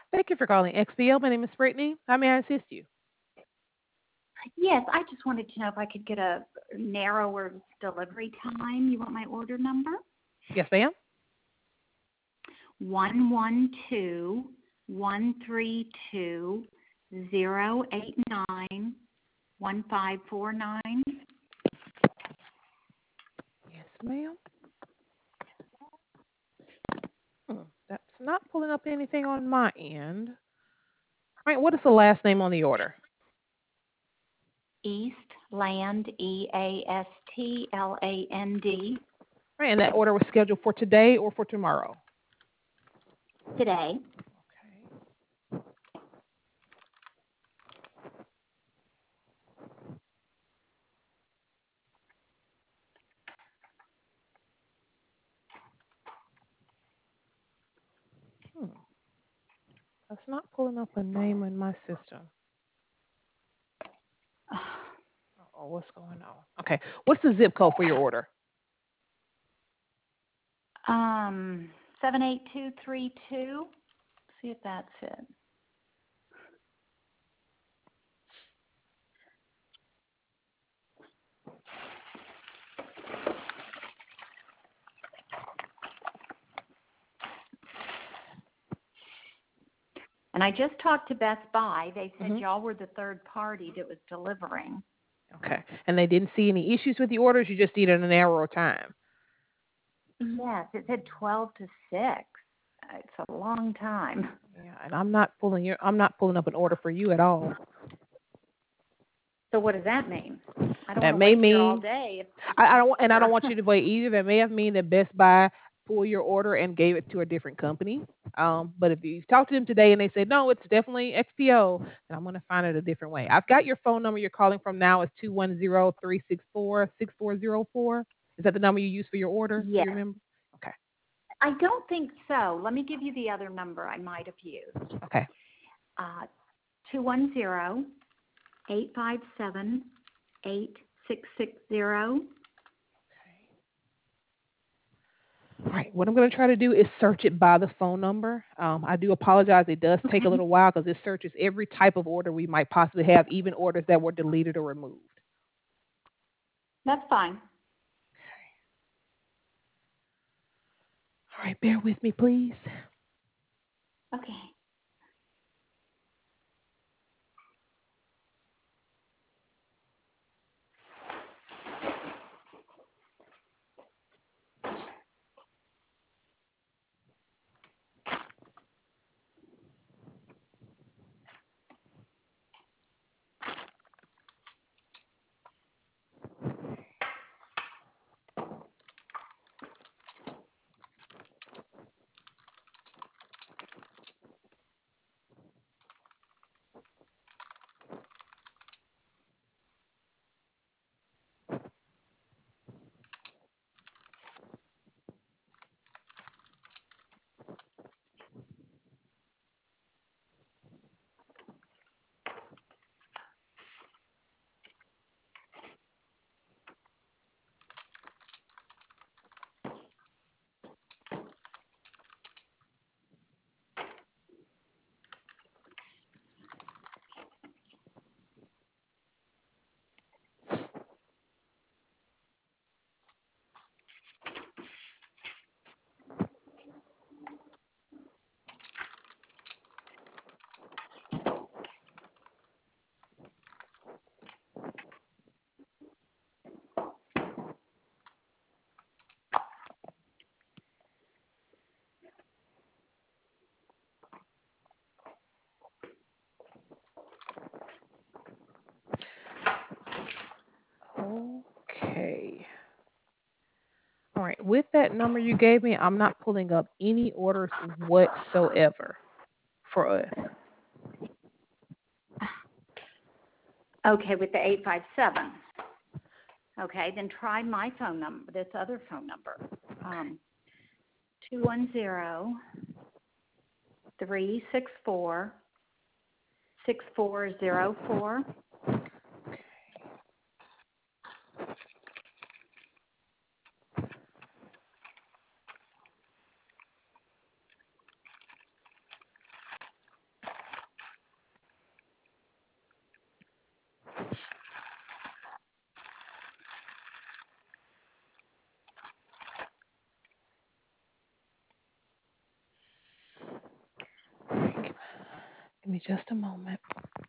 Thank you for calling XPO. My name is Brittany. How may I assist you? Yes, I just wanted to know if I could get a narrower delivery time. You want my order number? Yes, ma'am. 112-132-089-1549. Yes, ma'am. That's not pulling up anything on my end. All right, what is the last name on the order? Eastland, Eastland. All right, and that order was scheduled for today or for tomorrow? Today. Okay. Hmm. That's not pulling up a name in my system. Oh, what's going on? Okay. What's the zip code for your order? 78232. See if that's it. And I just talked to Best Buy. They said Hmm. y'all were the third party that was delivering. Okay. And they didn't see any issues with the orders. You just needed an hour of time. Yes, it said 12 to 6. It's a long time. Yeah, and I'm not pulling up an order for you at all. So what does that mean? I don't want That to may wait here all mean day if I I'm don't and I don't here. want you to wait either. That may have mean that Best Buy pulled your order and gave it to a different company. But if you talk to them today and they say no, it's definitely XPO, then I'm gonna find it a different way. I've got your phone number you're calling from now is 210-364-6404. Is that the number you use for your order? Do Yes. you remember? Okay. I don't think so. Let me give you the other number I might have used. Okay. 210-857-8660. All right. What I'm going to try to do is search it by the phone number. I do apologize. It does take a Okay. little while because it searches every type of order we might possibly have, even orders that were deleted or removed. That's fine. All right. Bear with me, please. Okay. Okay. All right. With that number you gave me, I'm not pulling up any orders whatsoever for us. Okay, with the 857. Okay, then try my phone number, this other phone number. 210-364-6404. Give me just a moment.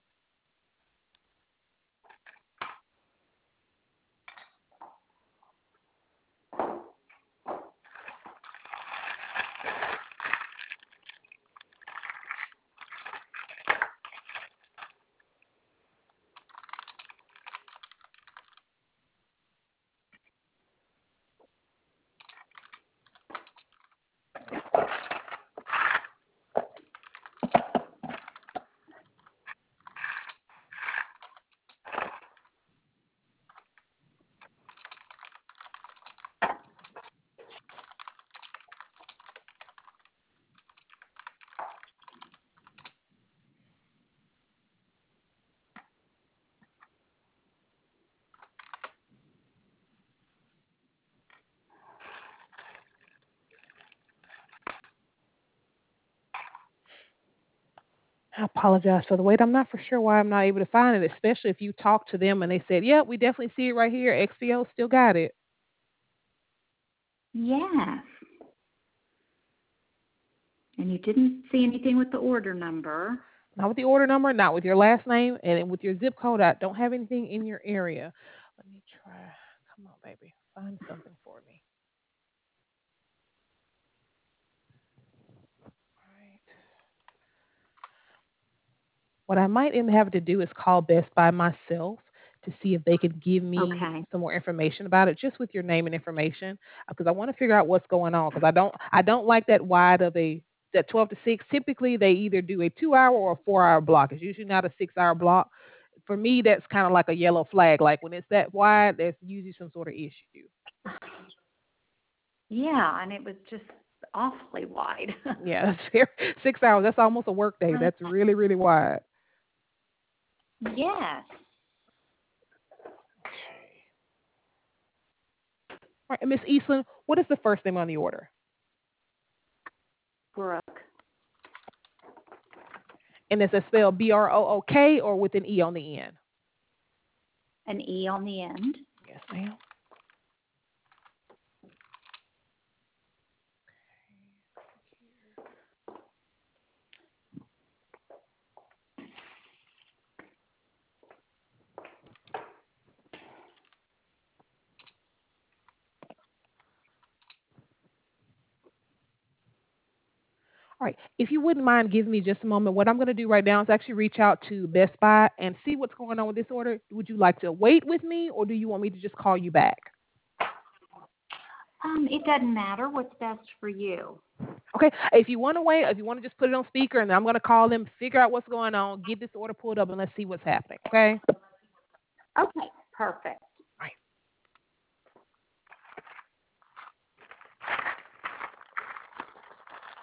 I apologize for the wait. I'm not for sure why I'm not able to find it, especially if you talk to them and they said, "Yeah, we definitely see it right here. XPO still got it." Yes. And you didn't see anything with the order number. Not with the order number, not with your last name, and with your zip code. I don't have anything in your area. Let me try. Come on, baby. Find something for me. Right. What I might end up having to do is call Best Buy myself to see if they can give me Okay. some more information about it, just with your name and information, because I want to figure out what's going on. Because I don't like that wide of a that 12 to 6. Typically, they either do a 2 hour or a 4 hour block. It's usually not a 6 hour block. For me, that's kind of like a yellow flag. Like when it's that wide, there's usually some sort of issue. Yeah, and it was just awfully wide. Yeah, that's fair. 6 hours. That's almost a work day. That's really, really wide. Yes. Okay. All right, Miss Eastland, what is the first name on the order? Brooke. And is it spelled Brook or with an E on the end? An E on the end. Yes, ma'am. All right. If you wouldn't mind giving me just a moment, what I'm going to do right now is actually reach out to Best Buy and see what's going on with this order. Would you like to wait with me or do you want me to just call you back? It doesn't matter. What's best for you? Okay. If you want to wait, if you want to just put it on speaker and I'm going to call them, figure out what's going on, get this order pulled up, and let's see what's happening. Okay. Okay, perfect.